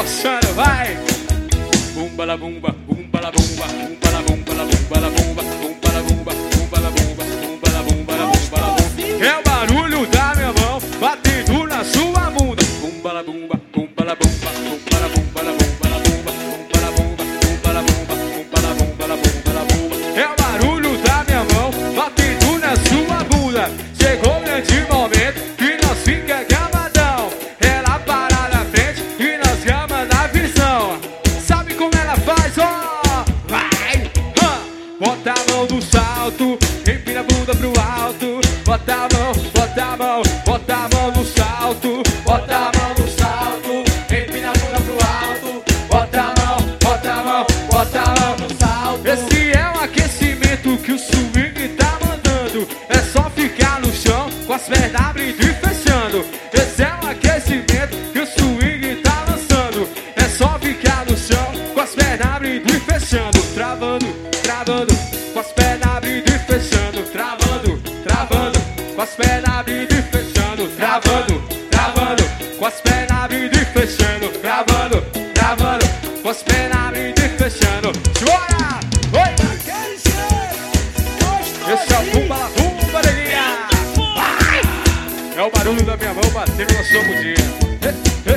roçando, vai. Bumba la bumba, bumba la bumba, bumba la bumba, la bumba la bumba, bumba la bumba, bumba la bumba, bumba la bumba, la bumba la bumba. É o barulho da minha mão batendo na sua bunda. Bumba la bumba, bumba la bumba, bumba la bumba, la bumba la bumba, bumba la bumba, bumba la bumba, bumba la bumba, la bumba la bumba. É o barulho da minha mão batendo na sua bunda. Chegou o grande momento que nós fica gamadão. Ela para na frente e nós gama na visão. Sabe como ela faz, ó? Vai! Bota a mão no salto, empina a bunda pro alto. Bota a mão, bota a mão, bota a mão no salto. Bota a mão no salto, empina a bunda pro alto. Bota a mão, bota a mão, bota a mão no salto. Esse é o aquecimento que o swing tá mandando. É só ficar no chão com as pernas abrindo e fechando. Esse é o aquecimento que o swing tá lançando. É só ficar no chão com as pernas abrindo e fechando. Travando, travando, com as pernas abrindo e fechando. Travando, travando, com as pernas abrindo e fechando. Travando, travando, com as pernas abrindo e fechando. Travando, travando, com as pernas abrindo e fechando. Bora! Oi! Esse é o bumba la bumba, neguinha! É o barulho da minha mão batendo na sua bundinha.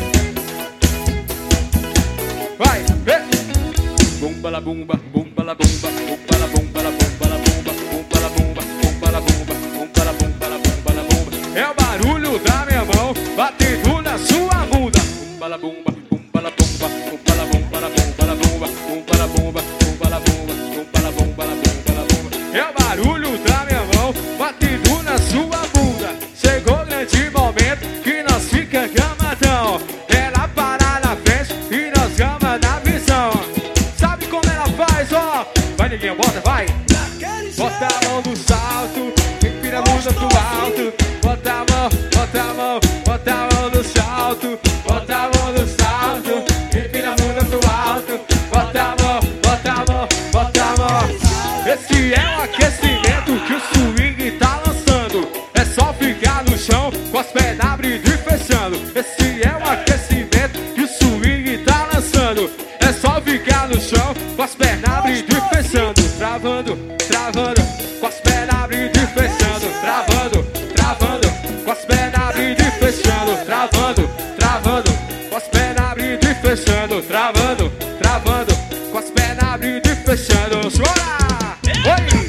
Vai! Bumba la bumba, bumba la bumba, bumba la bumba, la bumba la bumba, bumba la bumba, bumba la bumba, bumba la bumba, la bumba la bumba. É o barulho da minha mão batendo na sua bunda. Bumba la bumba, bumba la bumba, bumba la bumba, la bumba la bumba, bumba la bumba, bumba la bumba, bumba la bumba, la bumba la bumba. É o barulho da minha mão batendo na sua bunda. Chegou o grande momento que nós fica gamadão. Ela para na frente e nós gama na visão. Sabe como ela faz, ó? Vai, neguinha, bota, vai. Bota a mão no salto, empina a bunda pro alto. Bota a mão, bota a mão, bota a mão no salto. Bota a mão no salto, empina a bunda pro alto. Bota a mão, bota a mão, bota a mão. Esse é o aquecimento que o swing tá lançando. É só ficar no chão com as pernas abrindo e fechando. Esse é o aquecimento que o swing tá lançando. É só ficar no chão com as pernas abrindo e fechando. Travando, travando, com as pernas abrindo e fechando. Travando, travando, com as pernas abrindo e fechando. Travando, travando, com as pernas abrindo e fechando. Travando, travando, com as pernas abrindo e fechando. Chora! Oi!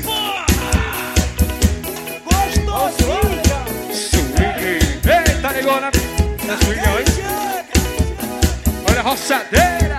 Swing! Eita, negona! Swing hoje! Olha a roçadeira!